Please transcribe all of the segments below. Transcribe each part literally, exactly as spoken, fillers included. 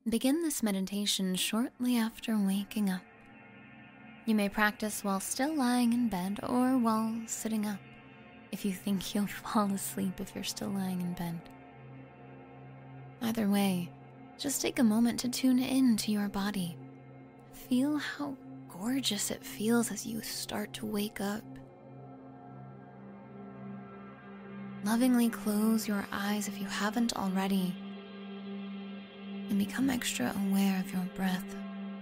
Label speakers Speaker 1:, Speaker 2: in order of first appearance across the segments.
Speaker 1: Begin this meditation shortly after waking up. You may practice while still lying in bed or while sitting up, if you think you'll fall asleep if you're still lying in bed. Either way, just take a moment to tune in to your body. Feel how gorgeous it feels as you start to wake up. Lovingly close your eyes if you haven't already, and become extra aware of your breath.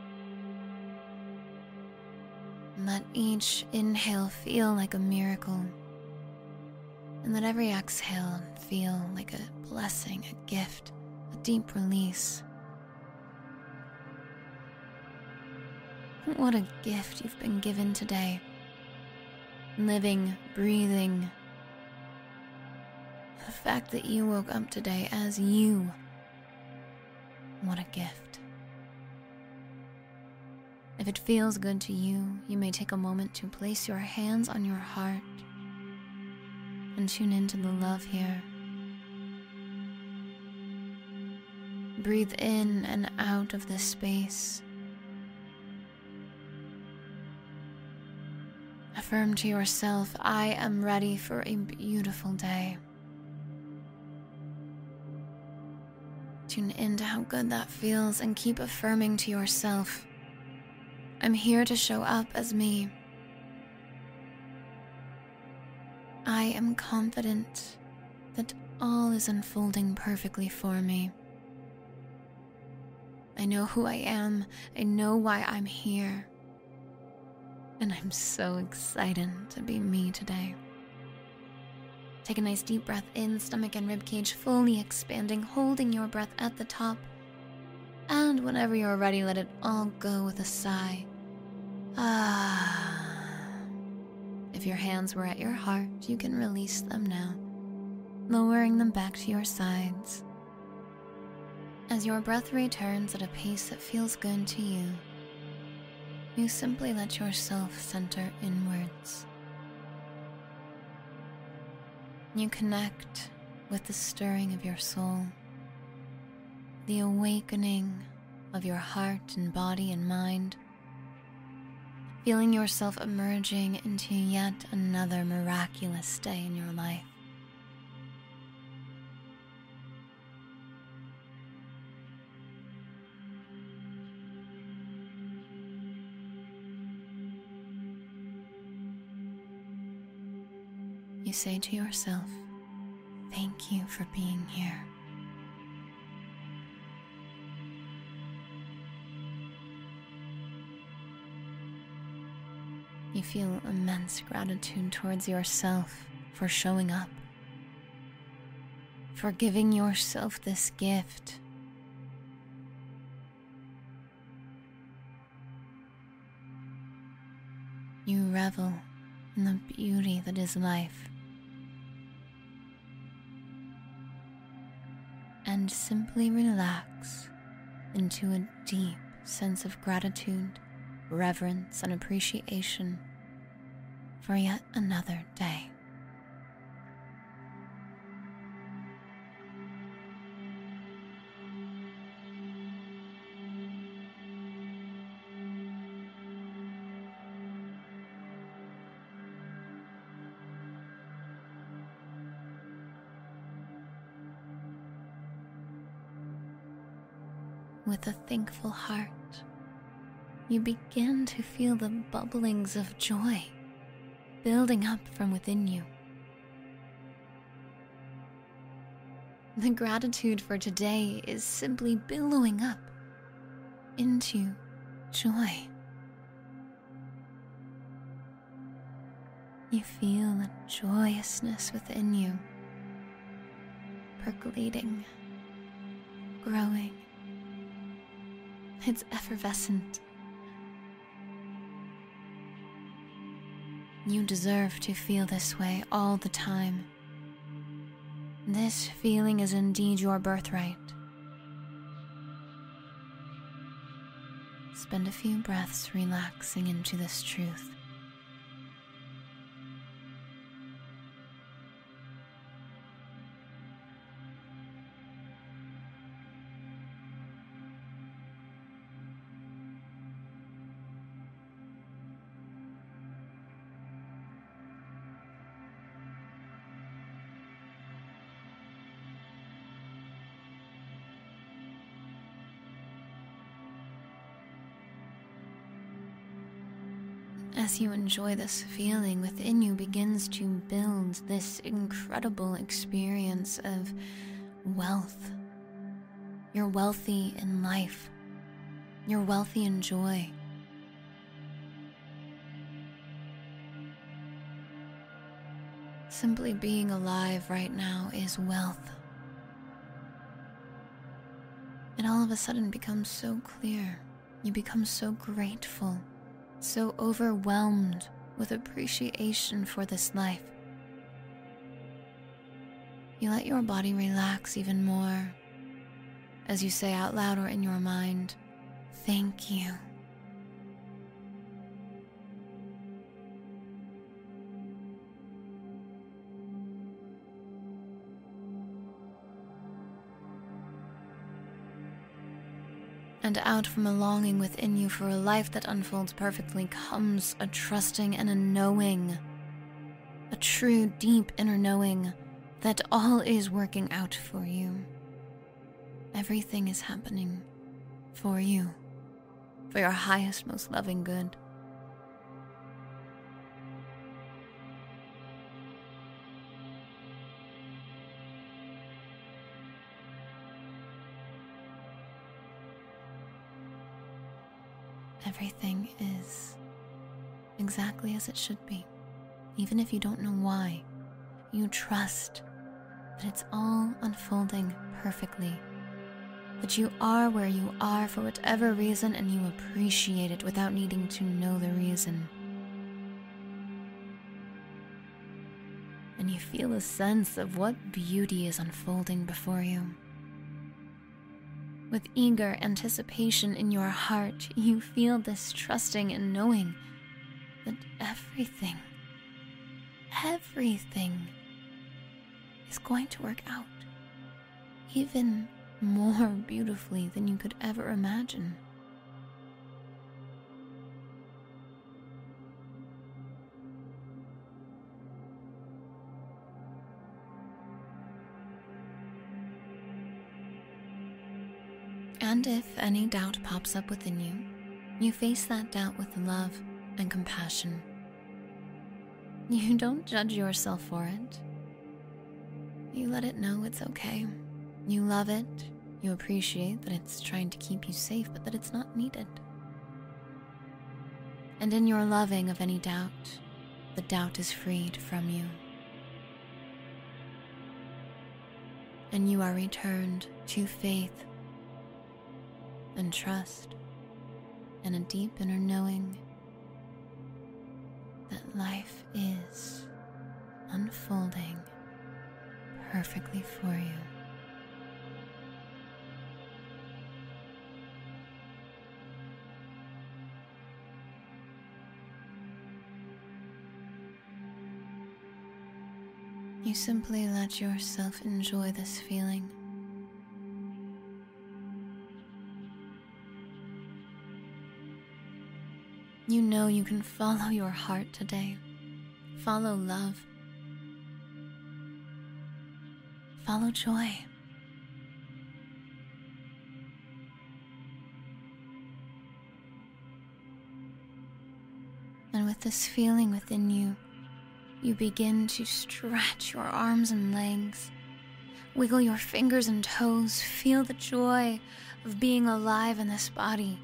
Speaker 1: Let each inhale feel like a miracle, and let every exhale feel like a blessing, a gift, a deep release. What a gift you've been given today. Living, breathing. The fact that you woke up today as you. What a gift. If it feels good to you, you may take a moment to place your hands on your heart and tune into the love here. Breathe in and out of this space. Affirm to yourself, I am ready for a beautiful day. Tune into how good that feels and keep affirming to yourself, I'm here to show up as me. I am confident that all is unfolding perfectly for me. I know who I am, I know why I'm here, and I'm so excited to be me today. Take a nice deep breath in, stomach and ribcage fully expanding, holding your breath at the top. And whenever you're ready, let it all go with a sigh. Ah. If your hands were at your heart, you can release them now, lowering them back to your sides. As your breath returns at a pace that feels good to you, you simply let yourself center inwards. You connect with the stirring of your soul, the awakening of your heart and body and mind, feeling yourself emerging into yet another miraculous day in your life. You say to yourself, thank you for being here. You feel immense gratitude towards yourself for showing up, for giving yourself this gift. You revel in the beauty that is life, and simply relax into a deep sense of gratitude, reverence, and appreciation for yet another day. With a thankful heart, you begin to feel the bubblings of joy building up from within you. The gratitude for today is simply billowing up into joy. You feel a joyousness within you, percolating, growing. It's effervescent. You deserve to feel this way all the time. This feeling is indeed your birthright. Spend a few breaths relaxing into this truth. as you enjoy this feeling, within you begins to build this incredible experience of wealth. You're wealthy in life. You're wealthy in joy. Simply being alive right now is wealth. It all of a sudden becomes so clear. You become so grateful, so overwhelmed with appreciation for this life. You let your body relax even more as you say out loud or in your mind, "Thank you." And out from a longing within you for a life that unfolds perfectly comes a trusting and a knowing, a true, deep inner knowing that all is working out for you. Everything is happening for you, for your highest, most loving good. Everything is exactly as it should be. Even if you don't know why, you trust that it's all unfolding perfectly. That you are where you are for whatever reason, and you appreciate it without needing to know the reason. And you feel a sense of what beauty is unfolding before you. With eager anticipation in your heart, you feel this trusting and knowing that everything, everything is going to work out, even more beautifully than you could ever imagine. And if any doubt pops up within you, you face that doubt with love and compassion. You don't judge yourself for it. You let it know it's okay. You love it. You appreciate that it's trying to keep you safe, but that it's not needed. And in your loving of any doubt, the doubt is freed from you. And you are returned to faith and trust, and a deep inner knowing that life is unfolding perfectly for you. You simply let yourself enjoy this feeling. You know you can follow your heart today. Follow love. Follow joy. And with this feeling within you, you begin to stretch your arms and legs. Wiggle your fingers and toes. Feel the joy of being alive in this body.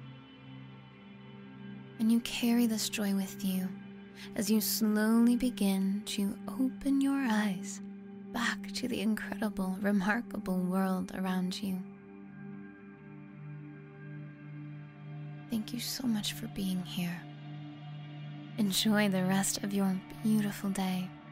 Speaker 1: And you carry this joy with you as you slowly begin to open your eyes back to the incredible, remarkable world around you. Thank you so much for being here. Enjoy the rest of your beautiful day.